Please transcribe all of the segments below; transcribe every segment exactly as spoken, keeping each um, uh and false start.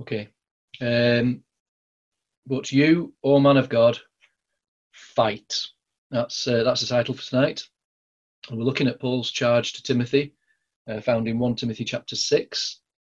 Okay. Um, but you, O man of God, fight. That's uh, that's the title for tonight. And we're looking at Paul's charge to Timothy, uh, found in First Timothy chapter six.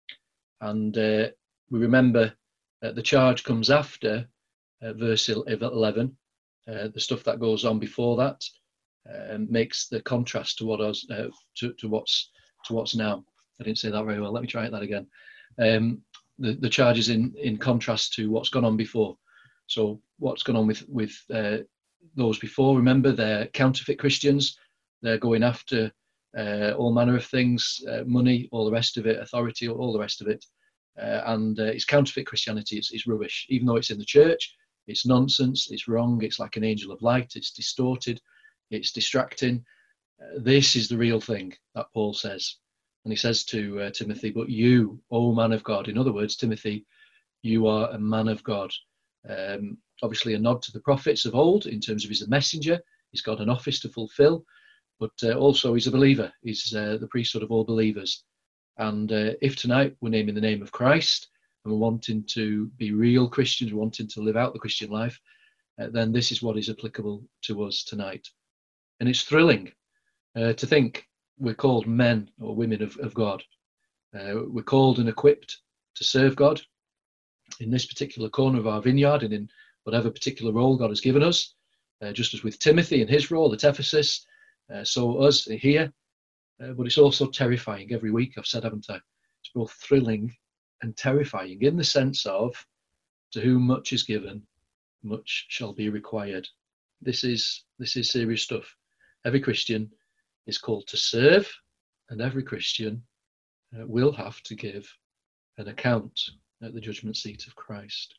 And uh, we remember uh, the charge comes after uh, verse eleven. Uh, the stuff that goes on before that uh, makes the contrast to what was uh, to, to what's to what's now. I didn't say that very well. Let me try that again. Um, the the charge is in in contrast to what's gone on before. So what's gone on with with uh, those before? Remember, they're counterfeit Christians. They're going after uh, all manner of things, uh, money, all the rest of it, authority, all the rest of it. Uh, and uh, it's counterfeit Christianity. It's, it's rubbish. Even though it's in the church, it's nonsense. It's wrong. It's like an angel of light. It's distorted. It's distracting. Uh, this is the real thing that Paul says. And he says to uh, Timothy, but you, O man of God. In other words, Timothy, you are a man of God. Um, obviously a nod to the prophets of old in terms of he's a messenger. He's got an office to fulfill. But uh, also he's a believer. He's uh, the priesthood of all believers. And uh, if tonight we're naming the name of Christ and we're wanting to be real Christians, we're wanting to live out the Christian life, uh, then this is what is applicable to us tonight. And it's thrilling uh, to think we're called men or women of, of God. Uh, we're called and equipped to serve God in this particular corner of our vineyard and in whatever particular role God has given us, uh, just as with Timothy and his role at Ephesus, uh, so us here. Uh, but it's also terrifying every week, I've said, haven't I? It's both thrilling and terrifying in the sense of, to whom much is given, much shall be required. This is this is serious stuff. Every Christian is called to serve, and every Christian uh, will have to give an account at the judgment seat of Christ.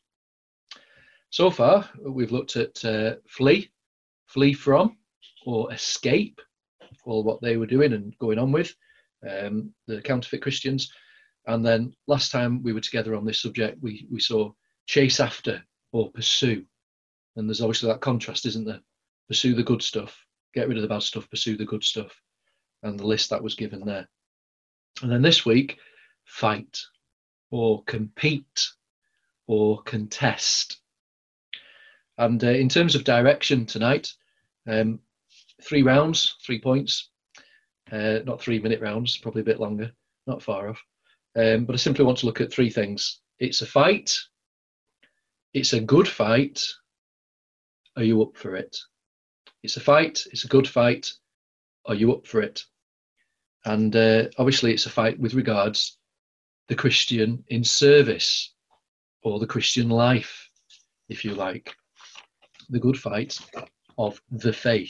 So far, we've looked at uh, flee, flee from, or escape, or what they were doing and going on with, um, the counterfeit Christians. And then last time we were together on this subject, we, we saw chase after or pursue. And there's obviously that contrast, isn't there? Pursue the good stuff, get rid of the bad stuff, pursue the good stuff. And the list that was given there. And then this week, fight or compete or contest. And uh, in terms of direction tonight, um, three rounds, three points, uh, not three minute rounds, probably a bit longer, not far off. Um, but I simply want to look at three things. It's a fight. It's a good fight. Are you up for it? It's a fight. It's a good fight. Are you up for it? And uh, obviously it's a fight with regards the Christian in service, or the Christian life, if you like. The good fight of the faith.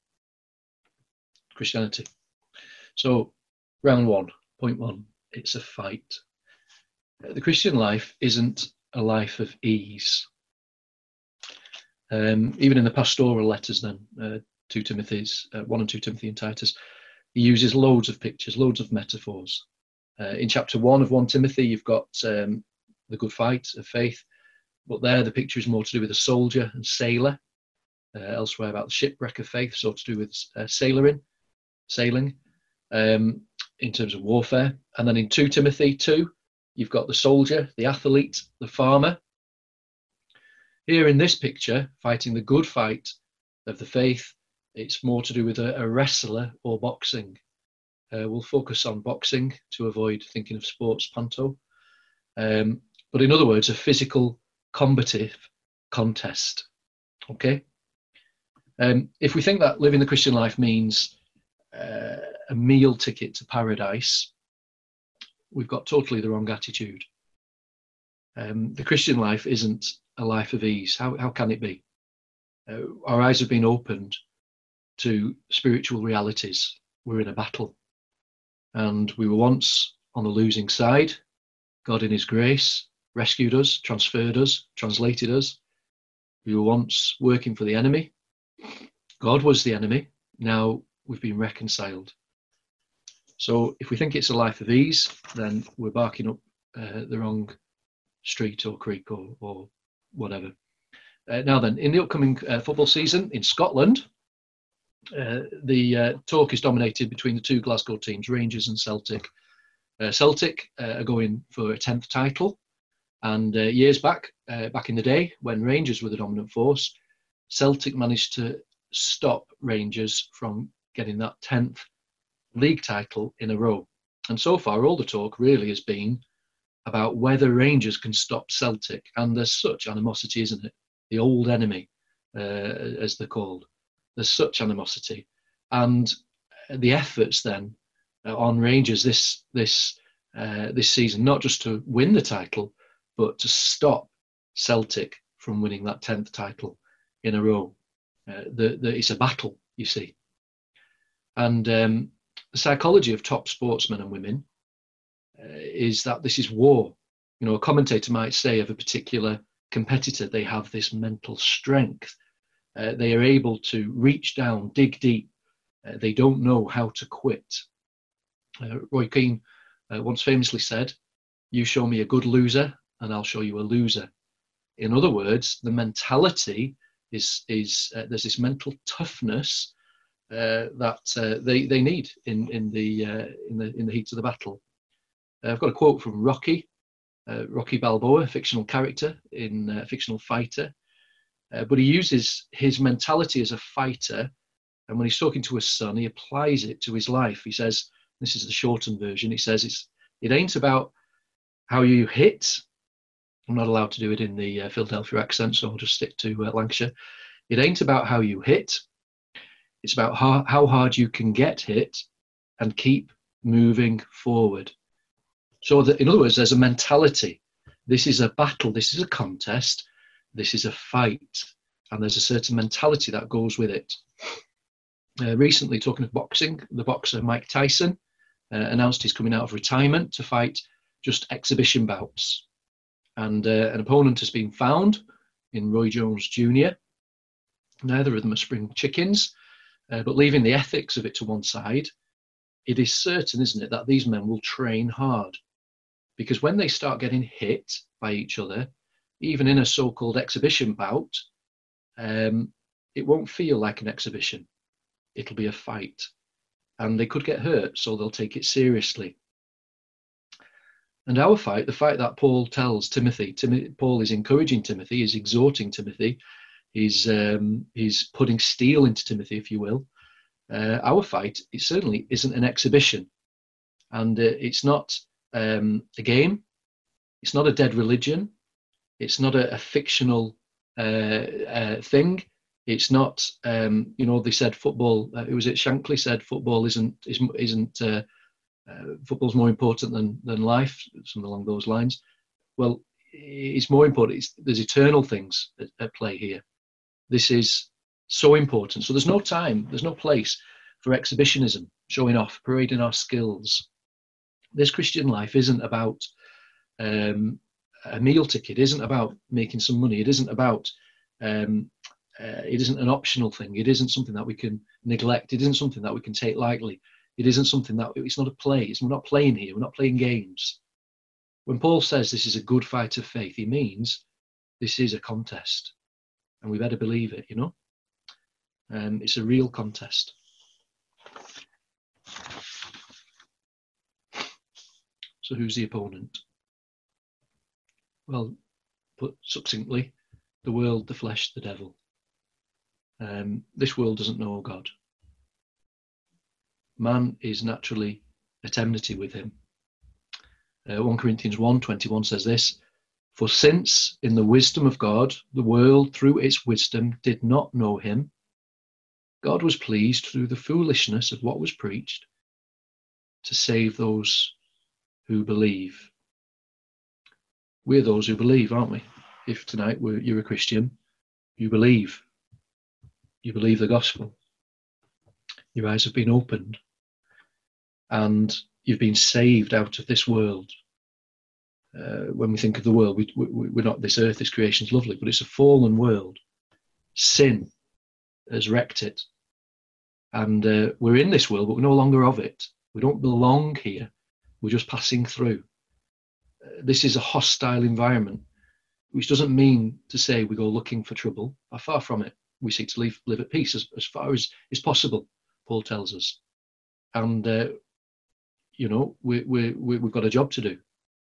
Christianity. So, round one, point one, it's a fight. The Christian life isn't a life of ease. Um, even in the pastoral letters then, uh, two Timothy's, uh, one and two Timothy and Titus, he uses loads of pictures, loads of metaphors. Uh, in chapter one of First Timothy, you've got um, the good fight of faith, but there the picture is more to do with a soldier and sailor. Uh, elsewhere about the shipwreck of faith, so to do with uh, sailoring, sailing, um, in terms of warfare. And then in two Timothy two, you've got the soldier, the athlete, the farmer. Here in this picture, fighting the good fight of the faith, it's more to do with a, a wrestler or boxing. Uh, we'll focus on boxing to avoid thinking of sports panto. Um, but in other words, a physical combative contest. Okay? Um, if we think that living the Christian life means uh, a meal ticket to paradise, we've got totally the wrong attitude. Um, the Christian life isn't a life of ease. How, how can it be? Uh, our eyes have been opened to spiritual realities. We're in a battle. And we were once on the losing side. God in his grace rescued us, transferred us, translated us. We were once working for the enemy. God was the enemy. Now we've been reconciled. So if we think it's a life of ease, then we're barking up uh, the wrong street or creek or, or whatever. Uh, now then, in the upcoming uh, football season in Scotland, uh, the uh, talk is dominated between the two Glasgow teams, Rangers and Celtic. Uh, Celtic uh, are going for a tenth title, And uh, years back, uh, back in the day, when Rangers were the dominant force, Celtic managed to stop Rangers from getting that tenth league title in a row. And so far, all the talk really has been about whether Rangers can stop Celtic. And there's such animosity, isn't it? The old enemy, uh, as they're called. There's such animosity. And the efforts then uh, on Rangers this this uh, this season, not just to win the title, but to stop Celtic from winning that tenth title in a row. Uh, the, the, it's a battle, you see. And um, the psychology of top sportsmen and women uh, is that this is war. You know, a commentator might say of a particular competitor, they have this mental strength. Uh, they are able to reach down, dig deep. Uh, they don't know how to quit. Uh, Roy Keane uh, once famously said, "You show me a good loser and I'll show you a loser." In other words, the mentality is, is uh, there's this mental toughness uh, that uh, they, they need in, in, the, uh, in, the, in the heat of the battle. Uh, I've got a quote from Rocky, uh, Rocky Balboa, a fictional character, in a uh, fictional fighter. Uh, but he uses his mentality as a fighter, and when he's talking to his son, he applies it to his life. He says, this is the shortened version, he says, it's, it ain't about how you hit. I'm not allowed to do it in the uh, Philadelphia accent, so I'll just stick to uh, Lancashire. It ain't about how you hit. It's about how, how hard you can get hit and keep moving forward. So that, in other words, there's a mentality. This is a battle. This is a contest. This is a fight. And there's a certain mentality that goes with it. Uh, recently, talking of boxing, the boxer Mike Tyson uh, announced he's coming out of retirement to fight just exhibition bouts. And uh, an opponent has been found in Roy Jones Junior Neither of them are spring chickens, uh, but leaving the ethics of it to one side, it is certain, isn't it, that these men will train hard. Because when they start getting hit by each other, even in a so-called exhibition bout, um, it won't feel like an exhibition. It'll be a fight. And they could get hurt, so they'll take it seriously. And our fight, the fight that Paul tells Timothy, Tim, Paul is encouraging Timothy, is exhorting Timothy, he's, um, he's putting steel into Timothy, if you will. Uh, our fight, it certainly isn't an exhibition. And uh, it's not um, a game. It's not a dead religion. It's not a, a fictional uh, uh, thing. It's not, um, you know, they said football, uh, who was it, Shankly said football isn't, isn't, isn't uh, Uh, football's more important than than life, something along those lines. Well, it's more important. It's, there's eternal things at, at play here. This is so important. So there's no time, there's no place for exhibitionism, showing off, parading our skills. This Christian life isn't about um, a meal ticket. It isn't about making some money. It isn't about, um, uh, it isn't an optional thing. It isn't something that we can neglect. It isn't something that we can take lightly. It isn't something that, it's not a play. It's, we're not playing here. We're not playing games. When Paul says this is a good fight of faith, he means this is a contest. And we better believe it, you know. Um, it's a real contest. So who's the opponent? Well, put succinctly, the world, the flesh, the devil. Um, this world doesn't know God. Man is naturally at enmity with him. Uh, First Corinthians one twenty-one says this, "For since in the wisdom of God, the world through its wisdom did not know him, God was pleased through the foolishness of what was preached to save those who believe." We're those who believe, aren't we? If tonight we're, you're a Christian, you believe. You believe the gospel. Your eyes have been opened. And you've been saved out of this world. Uh, when we think of the world, we, we, we're not, this earth, this creation is lovely, but it's a fallen world. Sin has wrecked it. And uh, we're in this world, but we're no longer of it. We don't belong here. We're just passing through. Uh, this is a hostile environment, which doesn't mean to say we go looking for trouble. Far from it. We seek to live, live at peace as, as far as is possible, Paul tells us. And uh, you know, we, we, we, we've got a job to do.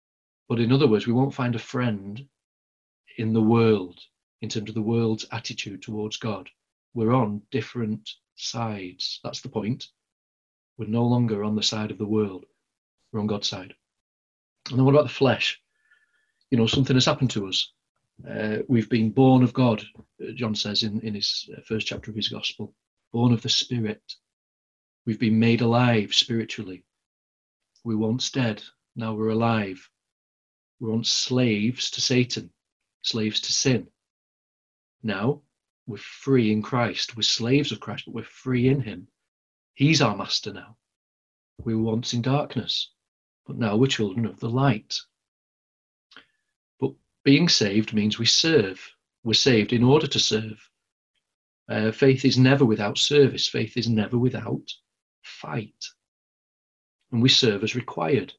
But in other words, we won't find a friend in the world, in terms of the world's attitude towards God. We're on different sides. That's the point. We're no longer on the side of the world. We're on God's side. And then what about the flesh? You know, something has happened to us. Uh, we've been born of God, John says in, in his first chapter of his gospel, born of the Spirit. We've been made alive spiritually. We were once dead, now we're alive. We're once slaves to Satan, slaves to sin. Now we're free in Christ. We're slaves of Christ, but we're free in him. He's our master now. We were once in darkness, but now we're children of the light. But being saved means we serve. We're saved in order to serve. Uh, faith is never without service. Faith is never without fight. And we serve as required.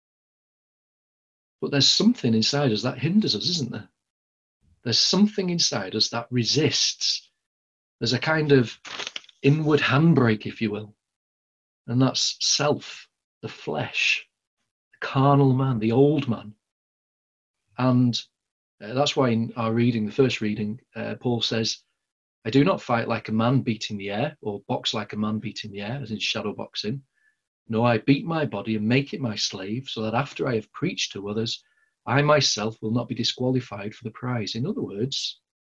But there's something inside us that hinders us, isn't there? There's something inside us that resists. There's a kind of inward handbrake, if you will. And that's self, the flesh, the carnal man, the old man. And uh, that's why in our reading, the first reading, uh, Paul says, I do not fight like a man beating the air, or box like a man beating the air, as in shadow boxing. No, I beat my body and make it my slave, so that after I have preached to others, I myself will not be disqualified for the prize. In other words,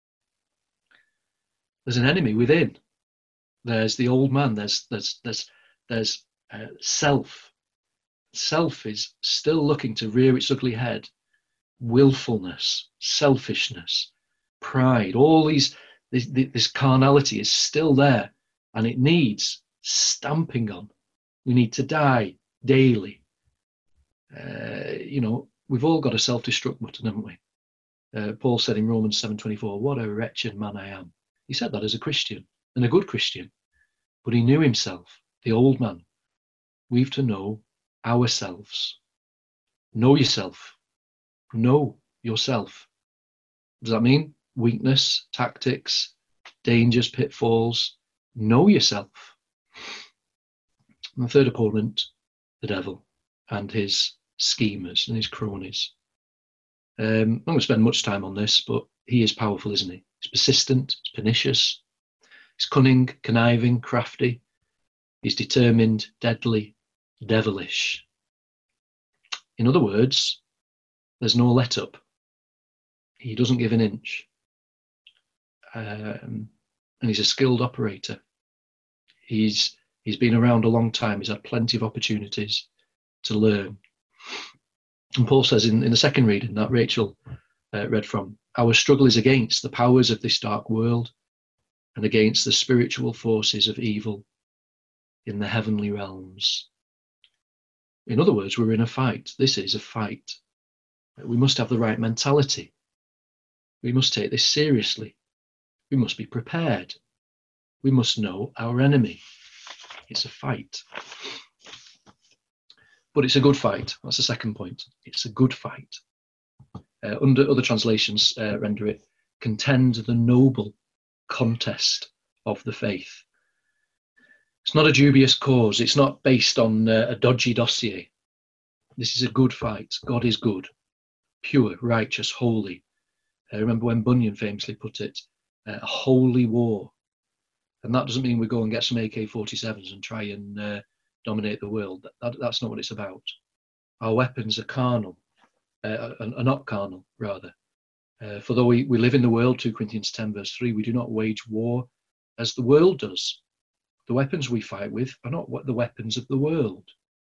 there's an enemy within. There's the old man. There's there's there's there's uh, self. Self is still looking to rear its ugly head. Willfulness, selfishness, pride. All these this, this carnality is still there, and it needs stamping on. We need to die daily. Uh, you know, we've all got a self-destruct button, haven't we? Uh, Paul said in Romans seven twenty-four, what a wretched man I am. He said that as a Christian, and a good Christian. But he knew himself, the old man. We've to know ourselves. Know yourself. Know yourself. Does that mean weakness, tactics, dangers, pitfalls? Know yourself. And the third opponent, the devil, and his schemers and his cronies. Um, I'm not going to spend much time on this, but he is powerful, isn't he? He's persistent, he's pernicious, he's cunning, conniving, crafty, he's determined, deadly, devilish. In other words, there's no let up. He doesn't give an inch. Um, and he's a skilled operator. He's He's been around a long time. He's had plenty of opportunities to learn. And Paul says in, in the second reading that Rachel uh, read from, our struggle is against the powers of this dark world and against the spiritual forces of evil in the heavenly realms. In other words, we're in a fight. This is a fight. We must have the right mentality. We must take this seriously. We must be prepared. We must know our enemy. It's a fight. But it's a good fight. That's the second point. It's a good fight. Uh, under other translations uh, render it, contend the noble contest of the faith. It's not a dubious cause. It's not based on uh, a dodgy dossier. This is a good fight. God is good, pure, righteous, holy. Uh, remember when Bunyan famously put it, uh, a holy war. And that doesn't mean we go and get some A K forty-sevens and try and uh, dominate the world. That, that, that's not what it's about. Our weapons are carnal, uh, are, are not carnal, rather. Uh, for though we, we live in the world, two Corinthians ten verse three, we do not wage war as the world does. The weapons we fight with are not what the weapons of the world.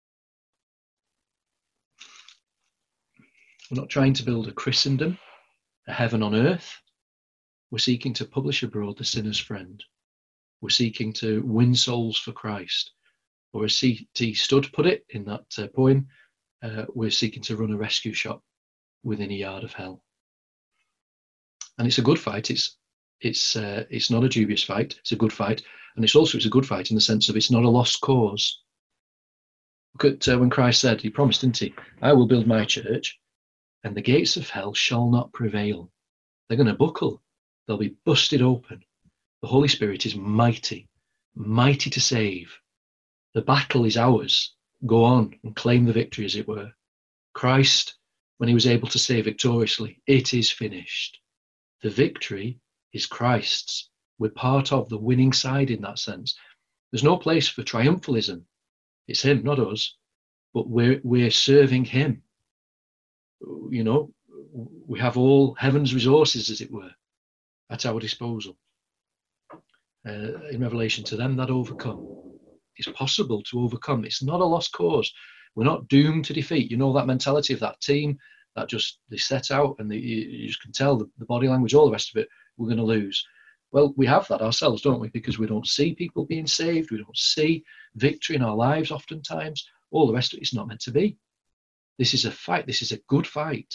We're not trying to build a Christendom, a heaven on earth. We're seeking to publish abroad the sinner's friend. We're seeking to win souls for Christ. Or as C T Studd put it in that uh, poem, uh, we're seeking to run a rescue shop within a yard of hell. And it's a good fight. It's it's uh, it's not a dubious fight. It's a good fight. And it's also it's a good fight in the sense of it's not a lost cause. Look at uh, when Christ said, he promised, didn't he? I will build my church and the gates of hell shall not prevail. They're going to buckle. They'll be busted open. The Holy Spirit is mighty, mighty to save. The battle is ours. Go on and claim the victory, as it were. Christ when he was able to say victoriously, "It is finished." The victory is Christ's. We're part of the winning side in that sense. There's no place for triumphalism. It's him, not us, but we're we're serving him. You know, we have all heaven's resources, as it were, at our disposal. Uh, in Revelation, to them that overcome, it's possible to overcome. It's not a lost cause. We're not doomed to defeat. You know, that mentality of that team that just they set out and they, you just can tell the, the body language, all the rest of it, we're going to lose. Well, we have that ourselves, don't we? Because we don't see people being saved. We don't see victory in our lives oftentimes. All the rest of it is not meant to be. This is a fight. This is a good fight.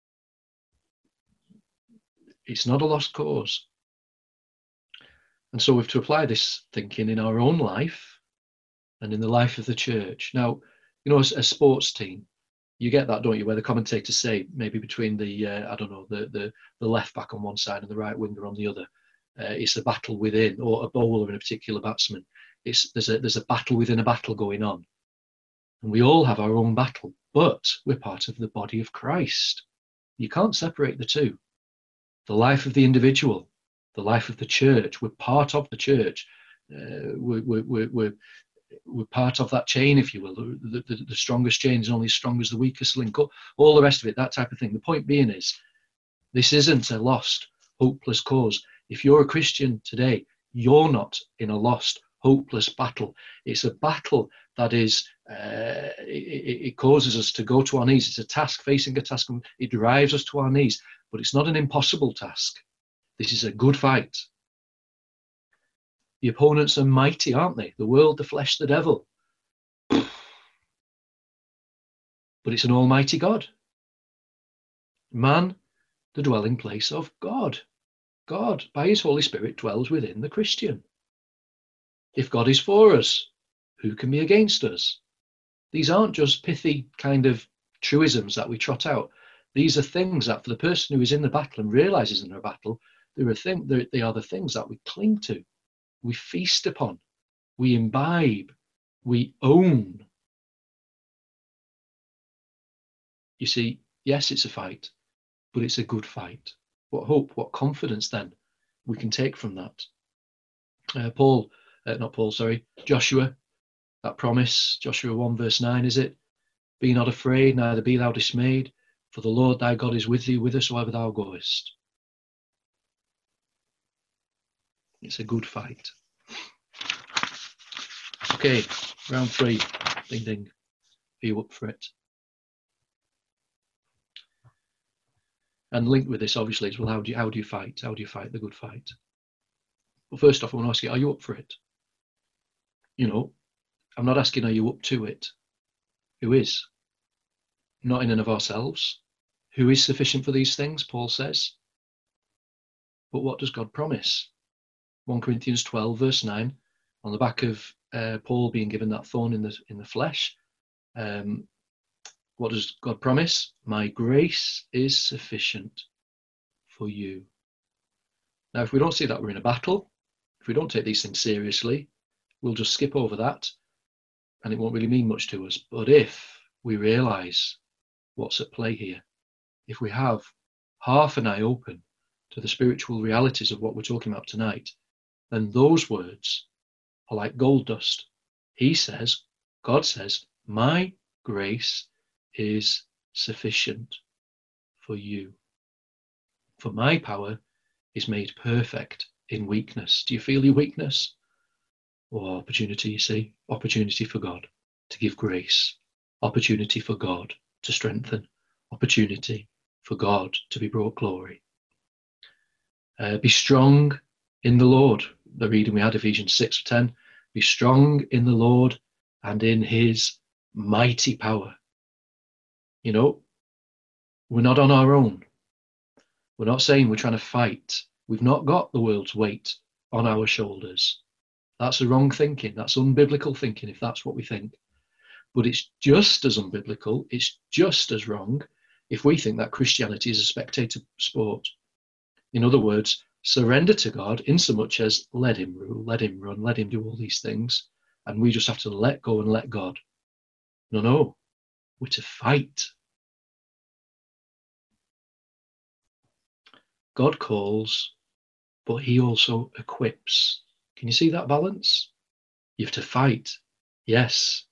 It's not a lost cause. And so we have to apply this thinking in our own life and in the life of the church. Now, you know, as a sports team, you get that, don't you, where the commentators say maybe between the, uh, I don't know, the, the, the left back on one side and the right winger on the other, uh, it's a battle within, or a bowler and a particular batsman. It's, there's, a, there's a battle within a battle going on. And we all have our own battle, but we're part of the body of Christ. You can't separate the two. The life of the individual, the life of the church, we're part of the church. Uh, we're, we're, we're, we're part of that chain, if you will. The, the, the strongest chain is only as strong as the weakest link. All the rest of it, that type of thing. The point being is, this isn't a lost, hopeless cause. If you're a Christian today, you're not in a lost, hopeless battle. It's a battle that is, uh, it, it causes us to go to our knees. It's a task, facing a task. It drives us to our knees, but it's not an impossible task. This is a good fight. The opponents are mighty, aren't they? The world, the flesh, the devil. But it's an almighty God. Man, the dwelling place of God. God, by his Holy Spirit, dwells within the Christian. If God is for us, who can be against us? These aren't just pithy kind of truisms that we trot out. These are things that for the person who is in the battle and realizes in a battle, there are thing, they are the things that we cling to, we feast upon, we imbibe, we own. You see, yes, it's a fight, but it's a good fight. What hope, what confidence then we can take from that. Uh, Paul, uh, not Paul, sorry, Joshua, that promise, Joshua one verse nine, is it? Be not afraid, neither be thou dismayed, for the Lord thy God is with thee whithersoever thou goest. It's a good fight. Okay, round three. Ding ding. Are you up for it? And linked with this, obviously, is, well, how do you, how do you fight? How do you fight the good fight? Well, first off, I want to ask you, are you up for it? You know, I'm not asking, are you up to it? Who is? Not in and of ourselves. Who is sufficient for these things, Paul says. But what does God promise? First Corinthians twelve, verse nine, on the back of uh, Paul being given that thorn in the, in the flesh. Um, what does God promise? My grace is sufficient for you. Now, if we don't see that we're in a battle, if we don't take these things seriously, we'll just skip over that and it won't really mean much to us. But if we realize what's at play here, if we have half an eye open to the spiritual realities of what we're talking about tonight, then those words are like gold dust. He says, God says, my grace is sufficient for you. For my power is made perfect in weakness. Do you feel your weakness? Oh, opportunity, you see, opportunity for God to give grace, opportunity for God to strengthen, opportunity for God to be brought glory. Uh, be strong in the Lord. The reading we had, Ephesians six ten, be strong in the Lord and in his mighty power. You know, we're not on our own. We're not saying we're trying to fight. We've not got the world's weight on our shoulders. That's the wrong thinking. That's unbiblical thinking, if that's what we think. But it's just as unbiblical, it's just as wrong if we think that Christianity is a spectator sport. In other words, surrender to God in so much as let him rule, let him run, let him do all these things, and we just have to let go and let God. No, no, we're to fight. God calls, but he also equips. Can you see that balance? You have to fight, yes,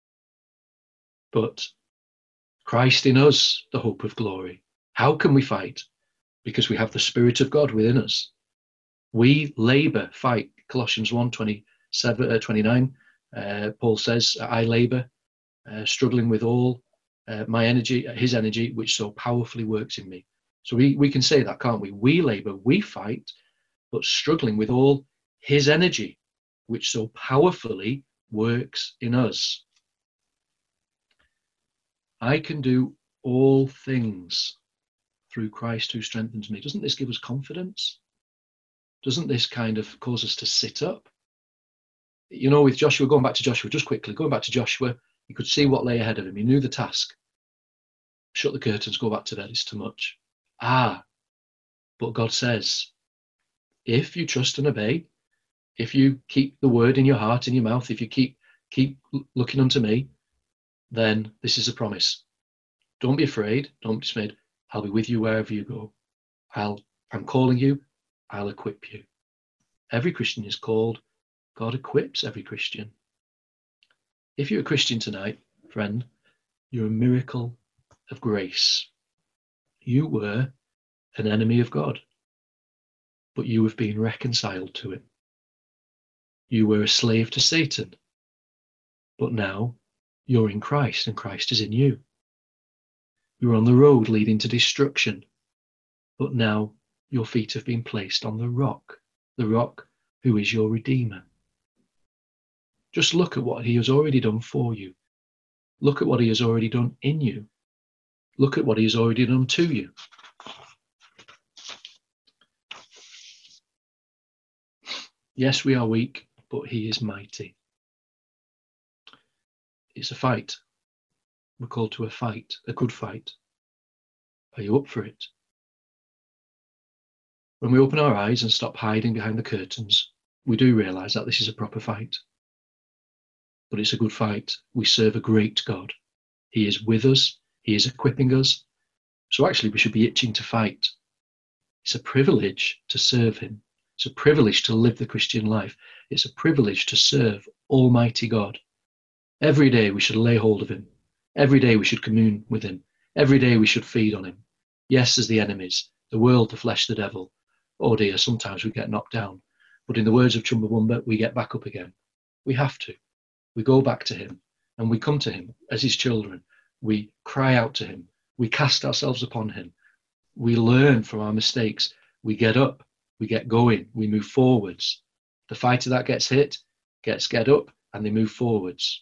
but Christ in us, the hope of glory. How can we fight? Because we have the Spirit of God within us. We labour, fight. Colossians one, twenty-seven, uh, twenty-nine, uh, Paul says, I labour, uh, struggling with all uh, my energy, his energy, which so powerfully works in me. So we, we can say that, can't we? We labour, we fight, but struggling with all his energy, which so powerfully works in us. I can do all things through Christ who strengthens me. Doesn't this give us confidence? Doesn't this kind of cause us to sit up? You know, with Joshua, going back to Joshua, just quickly, going back to Joshua, he could see what lay ahead of him. He knew the task. Shut the curtains, go back to bed, it's too much. Ah, but God says, if you trust and obey, if you keep the word in your heart, in your mouth, if you keep keep looking unto me, then this is a promise. Don't be afraid, don't be dismayed. I'll be with you wherever you go. I'll, I'm calling you, I'll equip you. Every Christian is called. God equips every Christian. If you're a Christian tonight, friend, you're a miracle of grace. You were an enemy of God, but you have been reconciled to him. You were a slave to Satan, but now you're in Christ and Christ is in you. You were on the road leading to destruction, but now your feet have been placed on the rock, the rock who is your Redeemer. Just look at what he has already done for you. Look at what he has already done in you. Look at what he has already done to you. Yes, we are weak, but he is mighty. It's a fight. We're called to a fight, a good fight. Are you up for it? When we open our eyes and stop hiding behind the curtains, we do realise that this is a proper fight. But it's a good fight. We serve a great God. He is with us. He is equipping us. So actually we should be itching to fight. It's a privilege to serve him. It's a privilege to live the Christian life. It's a privilege to serve Almighty God. Every day we should lay hold of him. Every day we should commune with him. Every day we should feed on him. Yes, as the enemies, the world, the flesh, the devil. Oh dear, sometimes we get knocked down. But in the words of Chumbawamba, we get back up again. We have to. We go back to him and we come to him as his children. We cry out to him. We cast ourselves upon him. We learn from our mistakes. We get up. We get going. We move forwards. The fighter that gets hit gets get up and they move forwards.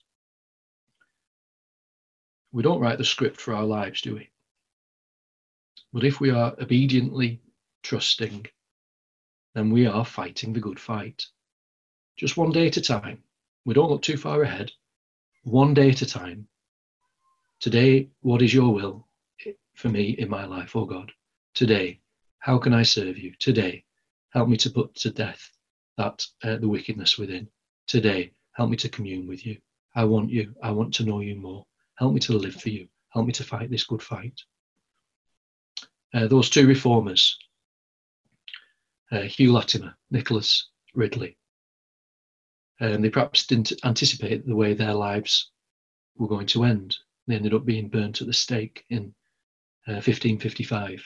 We don't write the script for our lives, do we? But if we are obediently trusting, then we are fighting the good fight. Just one day at a time. We don't look too far ahead. One day at a time. Today, what is your will for me in my life, oh God? Today, how can I serve you? Today, help me to put to death that uh, the wickedness within. Today, help me to commune with you. I want you. I want to know you more. Help me to live for you. Help me to fight this good fight. Uh, those two reformers, uh, Hugh Latimer, Nicholas Ridley, and they perhaps didn't anticipate the way their lives were going to end. They ended up being burnt at the stake in uh, fifteen fifty-five.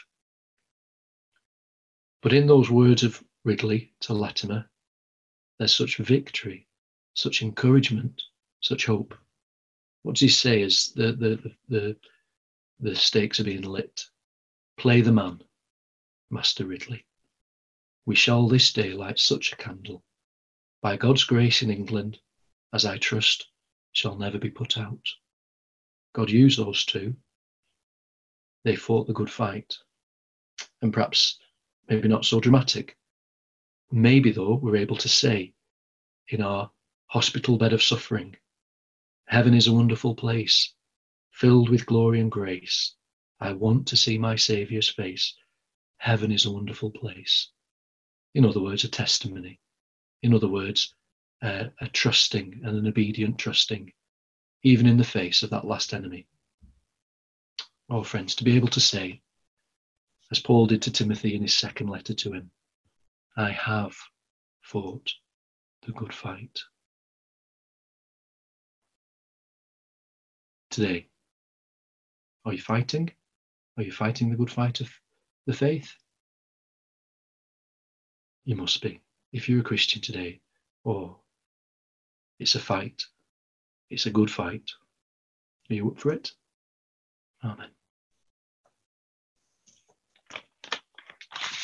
But in those words of Ridley to Latimer, there's such victory, such encouragement, such hope. What does he say as the, the, the, the stakes are being lit? Play the man, Master Ridley. We shall this day light such a candle, by God's grace in England, as I trust, shall never be put out. God used those two. They fought the good fight. And perhaps, maybe not so dramatic. Maybe, though, we're able to say in our hospital bed of suffering, heaven is a wonderful place, filled with glory and grace. I want to see my Saviour's face. Heaven is a wonderful place. In other words, a testimony. In other words, uh, a trusting and an obedient trusting, even in the face of that last enemy. Oh, friends, to be able to say, as Paul did to Timothy in his second letter to him. I have fought the good fight. Today, are you fighting? Are you fighting the good fight of the faith? You must be, if you're a Christian today. Oh, it's a fight. It's a good fight. Are you up for it? Amen.